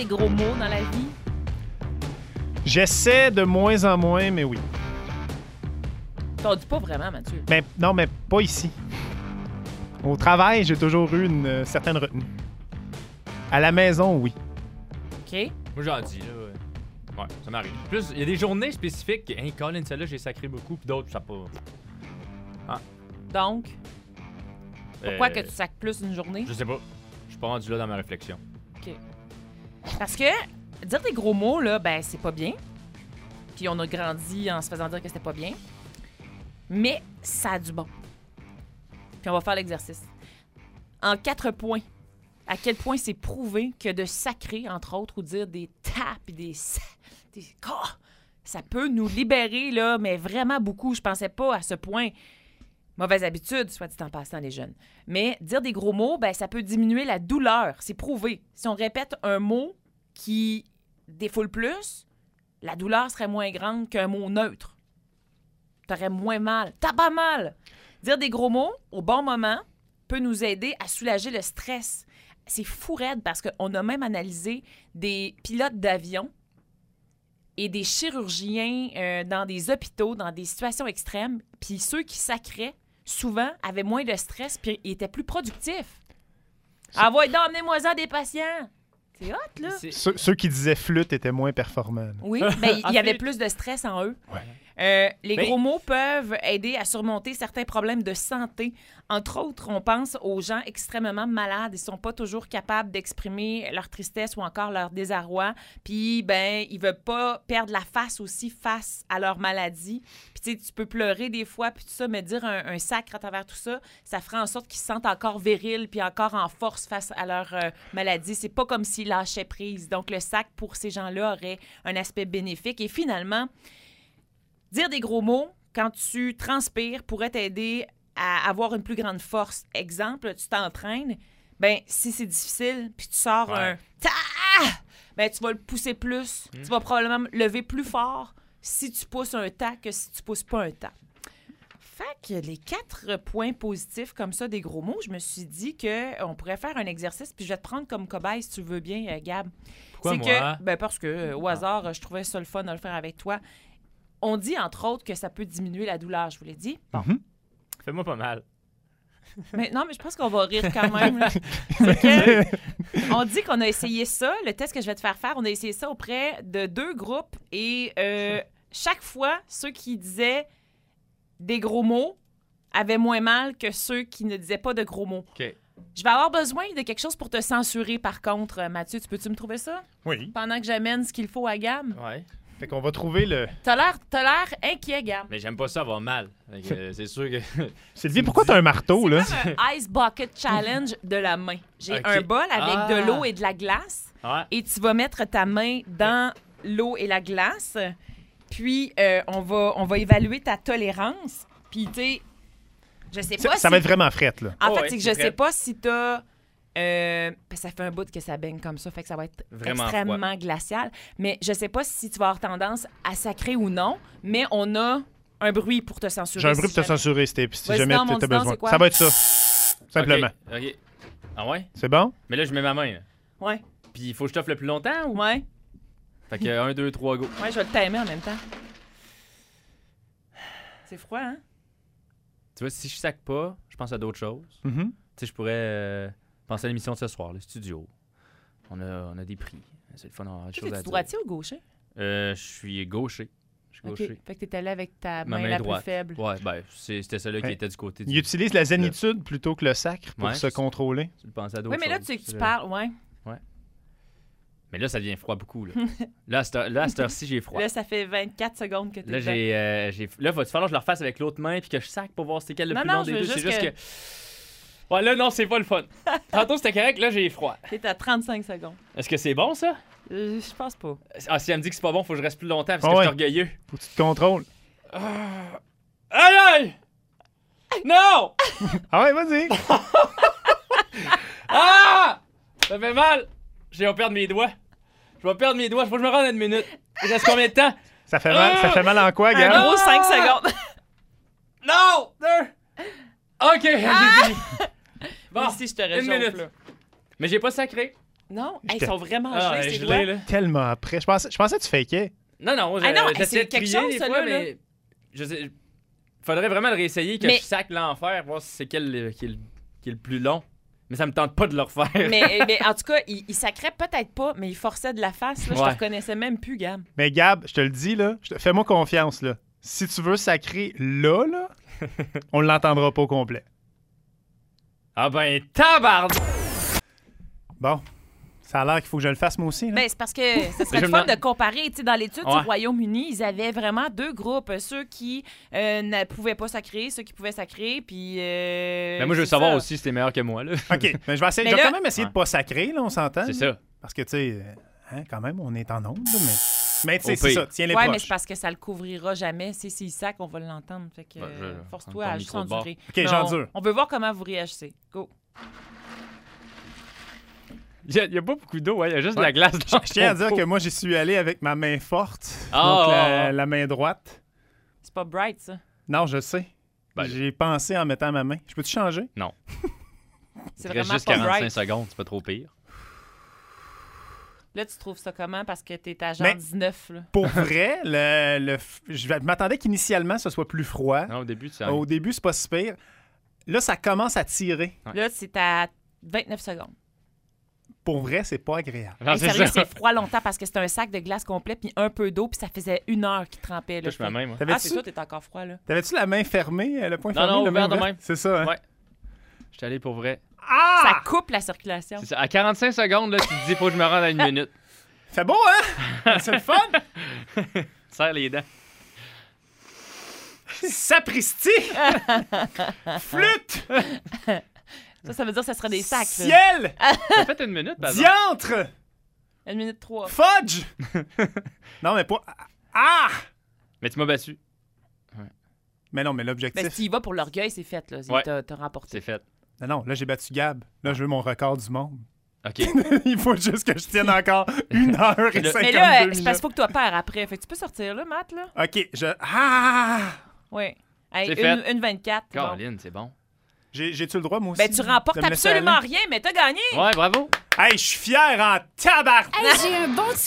des gros mots dans la vie? J'essaie de moins en moins, mais oui. T'en dis pas vraiment, Mathieu. Mais non, mais pas ici. Au travail, j'ai toujours eu une certaine retenue. À la maison, oui. OK. Moi, j'en dis, là. Ouais, ça m'arrive. Plus, il y a des journées spécifiques. Hey, Colin, celle-là, j'ai sacré beaucoup, puis d'autres, ça pas. Donc, pourquoi que tu sacres plus une journée? Je sais pas. Je suis pas rendu là dans ma réflexion. OK. Parce que dire des gros mots, là, ben, c'est pas bien. Puis on a grandi en se faisant dire que c'était pas bien. Mais ça a du bon. Puis on va faire l'exercice. En 4 points, à quel point c'est prouvé que de sacrer, entre autres, ou dire des tapes et des ça peut nous libérer, là, mais vraiment beaucoup. Je pensais pas à ce point. Mauvaise habitude, soit dit en passant, les jeunes. Mais dire des gros mots, ben, ça peut diminuer la douleur. C'est prouvé. Si on répète un mot qui défoule plus, la douleur serait moins grande qu'un mot neutre. T'aurais moins mal. T'as pas mal! Dire des gros mots au bon moment peut nous aider à soulager le stress. C'est fou raide parce qu'on a même analysé des pilotes d'avion et des chirurgiens dans des hôpitaux, dans des situations extrêmes. Puis ceux qui sacraient, souvent, avaient moins de stress puis étaient plus productifs. Ah ouais, donc, emmenez-moi-en des patients! C'est hot, là! Ceux qui disaient flûte étaient moins performants. Là. Oui, mais il y avait plus de stress en eux. Ouais. Les gros mots peuvent aider à surmonter certains problèmes de santé. Entre autres, on pense aux gens extrêmement malades. Ils sont pas toujours capables d'exprimer leur tristesse ou encore leur désarroi. Puis, ben, ils veulent pas perdre la face aussi face à leur maladie. Puis, tu sais, tu peux pleurer des fois, puis tout ça, mais dire un sacre à travers tout ça, ça ferait en sorte qu'ils se sentent encore virils puis encore en force face à leur maladie. C'est pas comme s'ils lâchaient prise. Donc, le sac, pour ces gens-là, aurait un aspect bénéfique. Et finalement, dire des gros mots quand tu transpires pourrait t'aider à avoir une plus grande force. Exemple, tu t'entraînes, ben si c'est difficile, puis tu sors un « ta », ben tu vas le pousser plus. Tu vas probablement lever plus fort si tu pousses un « ta » que si tu pousses pas un « ta ». Fait que les 4 points positifs comme ça des gros mots, je me suis dit qu'on pourrait faire un exercice, puis je vais te prendre comme cobaye si tu veux bien, Gab. Pourquoi C'est moi? que, ben parce que au hasard, je trouvais ça le fun de le faire avec toi. On dit, entre autres, que ça peut diminuer la douleur, je vous l'ai dit. Bon. Fais-moi pas mal. Mais non, mais je pense qu'on va rire quand même. Là. C'est que, on dit qu'on a essayé ça, le test que je vais te faire faire, on a essayé ça auprès de 2 groupes et chaque fois, ceux qui disaient des gros mots avaient moins mal que ceux qui ne disaient pas de gros mots. OK. Je vais avoir besoin de quelque chose pour te censurer, par contre, Mathieu. Peux-tu me trouver ça? Oui. Pendant que j'amène ce qu'il faut à Gab? Ouais. Fait qu'on va trouver le... T'as l'air inquiet, Gab. Mais j'aime pas ça avoir mal. C'est sûr que. Sylvie, pourquoi t'as un marteau, là? C'est comme un Ice Bucket Challenge de la main. J'ai Ok. un bol avec de l'eau et de la glace. Ouais. Et tu vas mettre ta main dans l'eau et la glace. Puis, on va évaluer ta tolérance. Puis, tu sais, je sais pas Ça va être vraiment frette, là. En Oh, fait, ouais, c'est que c'est je sais frais. pas si t'as... ça fait un bout que ça baigne comme ça, fait que ça va être Vraiment extrêmement glacial. Mais je sais pas si tu vas avoir tendance à sacrer ou non, mais on a un bruit pour te censurer. J'ai un bruit si pour te jamais. censurer, si Vas-y, jamais non, mon t'as dis donc, besoin. c'est quoi? Ça va être ça. Simplement. OK. Ah ouais? C'est bon? Mais là, je mets ma main. Là. Ouais, Puis il faut que je t'offre le plus longtemps ou? ouais. Fait que 1, 2, 3, go. Ouais, je vais le timer en même temps. C'est froid, hein? Tu vois, si je sac pas, je pense à d'autres choses. Mhm. Tu sais, je pourrais penser à l'émission de ce soir, le studio. On a des prix. C'est le fun d'avoir des Tu choses à es-tu dire. droitier ou gaucher? Je suis gaucher. Je suis OK. gaucher. Fait que t'es allé avec ta Ma main main la droite. plus faible. Ouais, ben, c'était celle-là qui Ouais. était du côté Il du... utilise la zénitude plutôt que le sacre pour Ouais, se c'est ça. contrôler. Tu le pensais à d'autres Oui, mais là, choses. tu sais que tu C'est- parles, ouais. Mais là, ça devient froid beaucoup. Là, là à cette heure-ci, j'ai froid. Là, ça fait 24 secondes que t'es Là, là, va-tu falloir que je le refasse avec l'autre main puis que je sac pour voir c'est quel le Non, plus non, long je des veux deux. C'est juste juste que... Ouais, là, non, c'est pas le fun. Tantôt, c'était correct. Là, j'ai froid. T'es à 35 secondes. Est-ce que c'est bon, ça? Je pense pas. Ah, si elle me dit que c'est pas bon, faut que je reste plus longtemps parce Ah que je ouais. suis orgueilleux. Faut que tu te contrôles. Aïe, aïe! Non! Ah ouais, vas-y. Ah! Ça fait mal! Je vais perdre mes doigts. Je vais perdre mes doigts. Faut que je me rende à 1 minute. Il reste combien de temps? Ça fait mal en quoi, Un Gab? gros 5 secondes. Non! 2! OK, j'ai fini. Bon, Ici, je te 1 réchauffe, minute. là. Mais j'ai pas sacré. Non? Hey, ils J'étais- sont vraiment Ah, gelés, ces gelé, doigts. là. Tellement après. Je pensais que tu fakais. Non, Ah non, j'essayais c'est de quelque crier chose, des ça, fois, là. mais... Je sais... Faudrait vraiment le réessayer, que Mais- je sac l'enfer, voir si c'est qui est le plus long. Mais ça me tente pas de le refaire. Mais en tout cas, il sacrait peut-être pas, mais il forçait de la face. Là. Je Ouais. te reconnaissais même plus, Gab. Mais Gab, je te le dis, là, fais-moi confiance, là. Si tu veux sacrer là, on l'entendra pas au complet. Ah ben, tabarde! Bon. Ça a l'air qu'il faut que je le fasse, moi aussi. Là. Ben, c'est parce que ce serait Je le me fun demande- de comparer. Tu sais, dans l'étude Ouais. du Royaume-Uni, ils avaient vraiment 2 groupes. Ceux qui ne pouvaient pas sacrer, ceux qui pouvaient sacrer, puis... Mais moi, je veux c'est savoir ça. aussi si t'es meilleur que moi, là. OK. Mais je vais essayer. Mais Je vais là- quand même essayer de pas sacrer, là, on s'entend. C'est là. ça. Parce que, tu sais, quand même, on est en onde, là, mais tu sais, Au c'est pire. ça. Tiens les Ouais, mais proches. c'est parce que ça le couvrira jamais. S'il sac, on va l'entendre. Fait que Ben, force-toi prends ton à juste micro de bord. endurer. OK, Mais j'endure. on veut voir comment vous réagissez. Go. Il y a pas beaucoup d'eau, il y a juste de Ouais. la glace dans Je tiens à ton dire pot. que moi, j'y suis allé avec ma main forte, Ah, donc ah. la main droite. C'est pas bright, ça. Non, je sais. Ben, J'ai pensé en mettant ma main. Je peux-tu changer? C'est Il reste vraiment juste pas 45 bright. secondes, c'est pas trop pire. Là, tu trouves ça comment? Parce que t'es à genre Mais- 19, là. Pour vrai, je m'attendais qu'initialement, ce soit plus froid. Non, au début, tu Au début, c'est pas si pire. Là, ça commence à tirer. Ouais. Là, c'est à 29 secondes. Pour vrai, c'est pas agréable. Non, Hey, c'est sérieux, ça. c'est froid longtemps parce que c'était un sac de glace complet puis un peu d'eau puis ça faisait 1 heure qu'il trempait. Là, Touche ma main, moi. Ah, T'avais-tu c'est ça, t'es encore froid, là. t'avais-tu la main fermée, le point Non, fermé? non, la ouvert de ouverte? même. C'est ça, hein? Ouais. J'étais allé pour vrai. Ah! Ça coupe la circulation. C'est ça. À 45 secondes, là, tu te dis, faut que je me rende à 1 minute. Fait beau, hein? C'est le fun? Serre les dents. Sapristi! Flûte! Ça veut dire que ça serait des sacs. là. Ciel! T'as fait 1 minute, par exemple. Diantre! 1 minute 3. Fudge! Non, mais pas... Ah! Mais tu m'as battu. Mais non, mais Mais l'objectif... si tu y vas pour l'orgueil, c'est fait. Là. Ouais. T'as remporté. C'est fait. Non, là, j'ai battu Gab. Là, je veux mon record du monde. OK. Il faut juste que je tienne encore 1 heure et Mais 52 Mais là, c'est minutes. parce qu'il faut que tu opères après. Fait que tu peux sortir, là, Matt, là? OK, Ah! Oui. Hey, C'est fait. une 24. bon. Caroline, c'est bon. J'ai-tu le droit, moi aussi? Ben, tu remportes de me laisser absolument aller? rien, mais t'as gagné. Ouais, bravo. Hey, je suis fier en tabarnak! Hey, j'ai un bon